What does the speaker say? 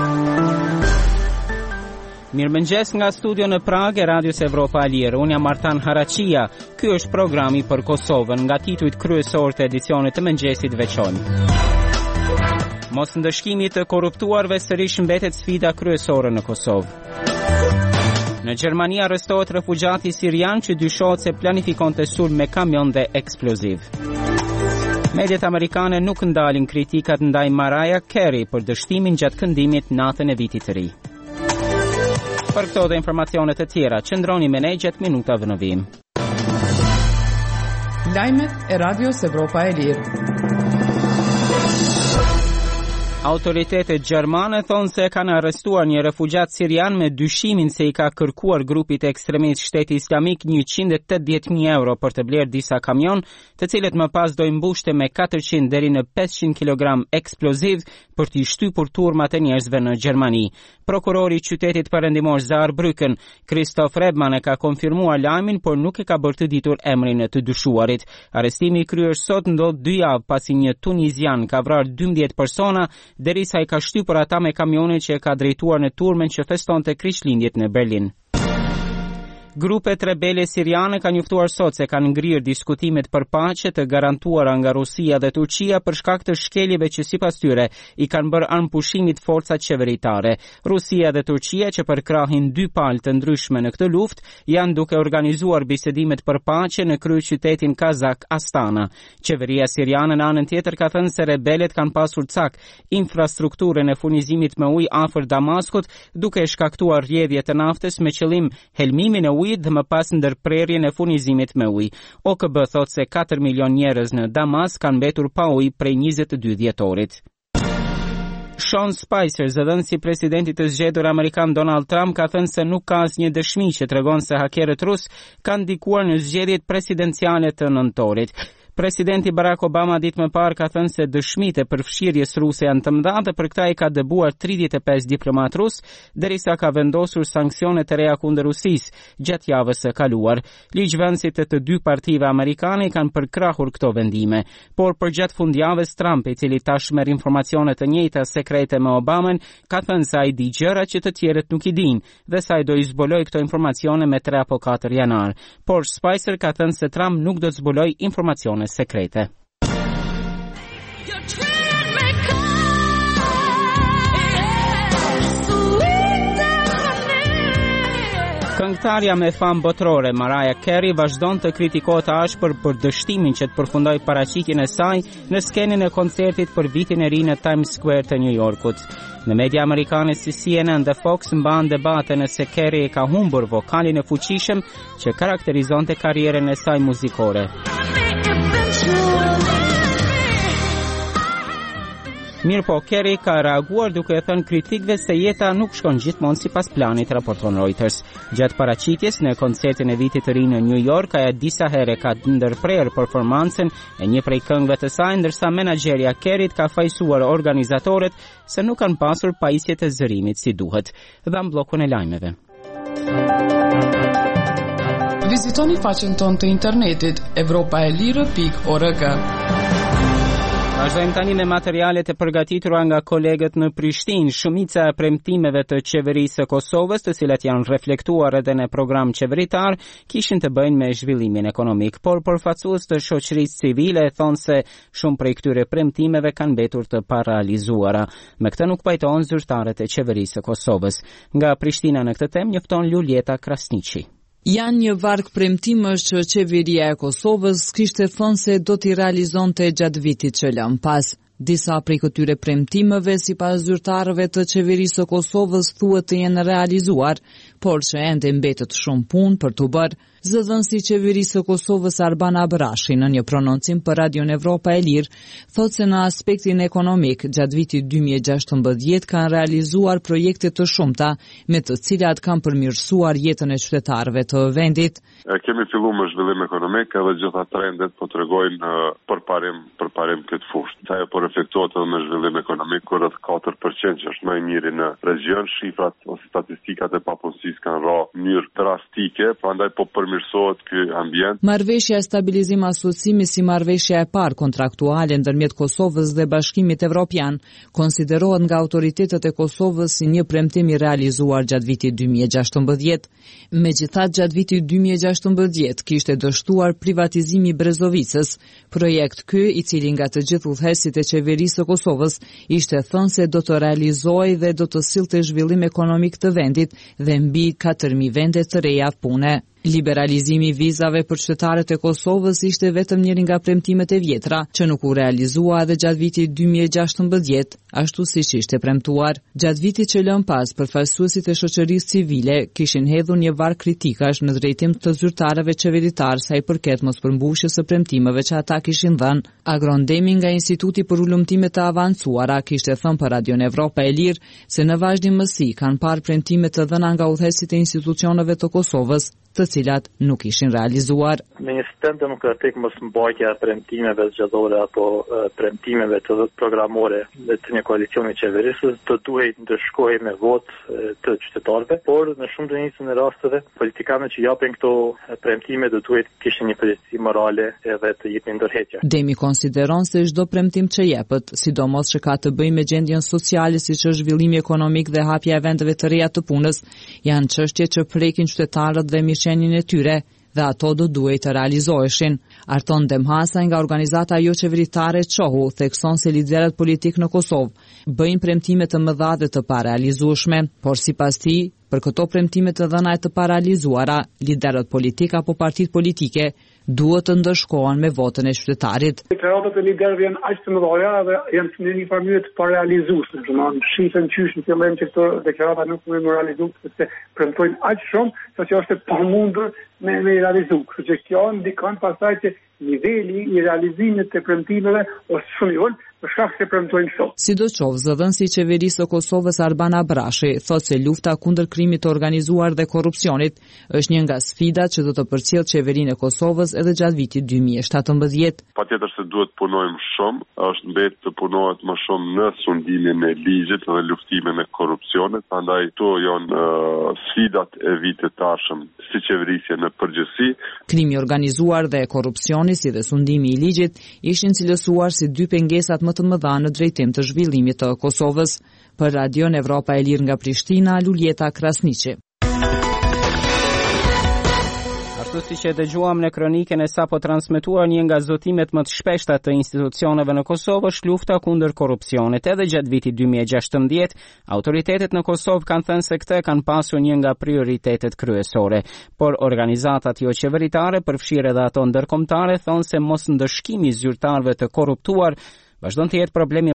Mirëmëngjes nga studio në Prag e Radios Evropa e Lirë. Unë jam Artan Haraqia. Ky është programi për Kosovën nga titujt kryesor të edicionit të mëngjesit veçor. Mosndëshkimi të korruptuarve sërish mbetet sfida kryesore në Kosovë. Në Gjermani arrestohet refugjati sirian që dyshohet se planifikonte sulm me kamion dhe eksploziv. Mediat amerikane nuk ndalin kritikat ndaj Mariah Carey për dështimin gjatë këndimit natën e vitit të ri. Për këto dhe informacionet e tjera, qëndroni me ne gjatë minutave në vim. Lajmet e Radios Evropa e Lirë. Autoritetet gjermane thonë se kanë arrestuar një refugjat sirian me dyshimin se i ka kërkuar grupit ekstremist Shteti Islamik 180.000 euro për të blerë disa kamion, të cilët më pas do i mbushte me 400 deri në 500 kg eksploziv për t'i shtypur turmat e njerëzve në Gjermani. Prokurori i qytetit perëndimor Saarbrücken, Christoph Rebmann, e ka konfirmuar lajmin, por nuk e ka bërë të ditur emrin e të dyshuarit. Arrestimi i kryer sot ndodh 2 javë pasi një tunizian ka vrarë 12 persona derisa i ka shtypur ata me kamionin që e ka drejtuar në turmen që festonte Krishtlindjet në Berlin. Grupet rebele siriane kanë njoftuar sot se kanë ngrirë diskutimet për paqe të garantuara nga Rusia dhe Turqia për shkak të shkeljeve që sipas tyre i kanë bërë anëpushimit forcat qeveritare. Rusia dhe Turqia, që përkrahin 2 palë të ndryshme në këtë luftë, janë duke organizuar bisedimet për paqe në kryeqytetin kazak Astana. Qeveria siriane në anën tjetër ka thënë se rebelet kanë pasur cak infrastrukturën e furnizimit me ujë afër Damaskut, duke shkaktuar rrjedhje të naftës me qëllim helmimin e dhe më pas ndërprerjen e furnizimit me ujë. OKB thot se 4 milion njerëz në Damas kanë mbetur pa ujë prej 22 dhjetorit. Sean Spicer, zëdhënësi presidentit të zgjedhur amerikan Donald Trump, ka thënë se nuk ka asnjë dëshmi që tregon se hakerët rus kanë ndikuar në zgjedhjet presidenciale të nëntorit. Presidenti Barack Obama ditë më parë ka thënë se dëshmitë e përfshirjes ruse janë të mëdha dhe për këtë ai ka dëbuar 35 diplomat rus, derisa ka vendosur sanksione të reja kundër Rusisë gjatë javës së kaluar. Ligjvënësit të 2 partive amerikane kanë përkrahur këto vendime, por përgjatë fundjavës Trump, i cili tash merr informacione të njëjta sekrete me Obamën, ka thënë se ai di gjëra që të tjerët nuk i dinë dhe se ai do i zbulojë këto informacione me 3 apo 4 janar. Por Spicer ka thënë se Trump nuk do të zbulojë informacione sekrete. Këngëtarja me famë botërore Mariah Carey vazhdon të kritikohet ashpër për dështimin që të përfundoi paraqitjen e saj në skenën e koncertit për vitin e ri në Times Square të New Yorkut. Në media amerikane si CNN dhe Fox mban debate nëse Carey e ka humbur vokalin e fuqishëm që karakterizonte karrierën e saj muzikore. Mirë po, Carey ka reaguar duke e thënë kritikëve se jeta nuk shkon gjithmonë sipas planit, raporton Reuters. Gjatë paraqitjes në koncertin e vitit të ri në New York, ajo disa herë ka ndërprerë performancën e një prej këngëve të saj, ndërsa menaxherja Careyt ka fajsuar organizatorët se nuk kanë pasur pajisjet e zërimit si duhet. Dham bllokun e lajmeve. Vizitoni faqen tonë të internetit europaelire.org. Vazhdojmë tani me materialet e përgatitura nga kolegët në Prishtinë. Shumica e premtimeve të qeverisë së Kosovës, të cilat janë reflektuar edhe në program qeveritar, kishin të bëjnë me zhvillimin ekonomik, por përfaqësues të shoqërisë civile thonë se shumë prej këtyre premtimeve kanë mbetur të parealizuara. Me këtë nuk pajtohen zyrtarët e qeverisë së Kosovës. Nga Prishtina në këtë temë njofton Lulieta Krasniqi. Janë një varg premtimësh që qeveria e Kosovës kishte thënë se do t'i realizonte gjatë vitit që lëm pas. Disa prej këtyre premtimeve sipas zyrtarëve të qeverisë së Kosovës thuhet të jenë realizuar, por që ende mbetet shumë punë për t'u bërë. Zëdhënësi i qeverisë së Kosovës Arbana Abrashi në një prononcim për Radion Evropa e Lirë thotë se në aspektin ekonomik gjatë vitit 2016 kanë realizuar projekte të shumta me të cilat kanë përmirësuar jetën e qytetarëve të vendit. Kemi filluar me zhvillim ekonomik edhe gjitha trendet po tregojnë përparim këtë fushë. Sa ajo po reflektohet edhe me zhvillim ekonomik ku rreth 4% që është më i miri në region, shifrat ose statistikat e papunësisë kanë rënë në mënyrë drastike, prandaj po përmirësohet ky ambient. Marrëveshja e stabilizim asociimi si marrëveshja e parë kontraktuale ndërmjet Kosovës dhe Bashkimit Evropian konsiderohet nga autoritetet e Kosovës si një premtim i realizuar gjatë vitit 2016. Megjithatë, gjatë vitit 2016 kishte dështuar privatizimi i Brezovicës, projekt ky i cili nga të gjithë udhëheqësit e qeverisë së Kosovës ishte thënë se do të realizojë dhe do të sillte zhvillim ekonomik të vendit dhe mbi 4.000 vende të reja pune. Liberalizimi i vizave për qytetarët e Kosovës ishte vetëm njëri nga premtimet e vjetra që nuk u realizua edhe gjatë vitit 2016, ashtu siç ishte premtuar. Gjatë vitit që lën pas, përfaqësuesit e shoqërisë civile kishin hedhur një varg kritikash në drejtim të zyrtarëve qeveritar sa i përket mospërmbushjes së premtimeve që ata kishin dhënë. Agrondemi nga Instituti për Ulëmtime të Avancuara kishte thënë për Radion Evropa e Lirë se në vazhdimësi kanë parë premtime të dhëna nga udhëheqësit e institucioneve të Kosovës, të cilat nuk ishin realizuar. Me një sistem demokratik mos mbajtja e premtimeve zgjidhore apo premtimeve të programore të një koalicioni qeverisës të duhet ndërshkohej me votë të qytetarëve, por në shumë të njëjtën rasteve politikanët që japin këto premtime do duhet kishin një përgjegjësi morale edhe të jepin ndërheqje. Demi konsideron se çdo premtim që jepet, sidomos që ka të bëjë me gjendjen sociale siç është zhvillimi ekonomik dhe hapja e vendeve të reja të punës, janë çështje që prekin qytetarët dhe mirëqenien e tyre dhe ato do duhet të realizoheshin. Arton Demhasa nga organizata jo qeveritare Çohu thekson se liderët politik në Kosovë bëjnë premtime të mëdha dhe të parealizueshme, por sipas tij, për këto premtime të dhëna e të parealizuara, liderët politik apo partitë politike duhet të ndëshkohen me votën e qytetarit. Deklaratat e liderëve janë aq të mëdha dhe janë në një farë të parealizueshme. Domethënë, shifën qysh në fillim që këto deklarata nuk mund të realizohen sepse premtojnë aq shumë saqë është e pamundur me realizu. Kështu që kjo ndikon pastaj që niveli i realizimit të premtimeve është shumë i ulët për shkak se premtojnë shumë. Sidoqoftë, zëdhënësi i qeverisë së Kosovës Arban Abrashi thotë se lufta kundër krimit të organizuar dhe korrupsionit është një nga sfidat që do të përcjellë qeverinë e Kosovës edhe gjatë vitit 2017. Patjetër se duhet punojmë shumë, është mbetë të punohet më shumë në sundimin e ligjit dhe luftimin e korrupsionit, prandaj këto janë sfidat e vitit të ardhshëm si qeverisje në përgjithësi. Krimi organizuar dhe korrupsioni si dhe sundimi i ligjit ishin cilësuar si dy pengesat më të mëdha në drejtim të zhvillimit të Kosovës. Për Radion Evropa e Lirë nga Prishtina, Luljeta Krasniqi. Ashtu siç e dëgjuam në kronikën e sapo transmetuar, një nga zotimet më të shpeshta të institucioneve në Kosovë është lufta kundër korrupsionit. Edhe gjatë vitit 2016, autoritetet në Kosovë kanë thënë se këtë kanë pasur një nga prioritetet kryesore, por organizatat jo qeveritare, përfshirë edhe ato ndërkombëtare, thonë se mos ndëshkimi i zyrtarëve të korruptuar vazhdon të jetë problemi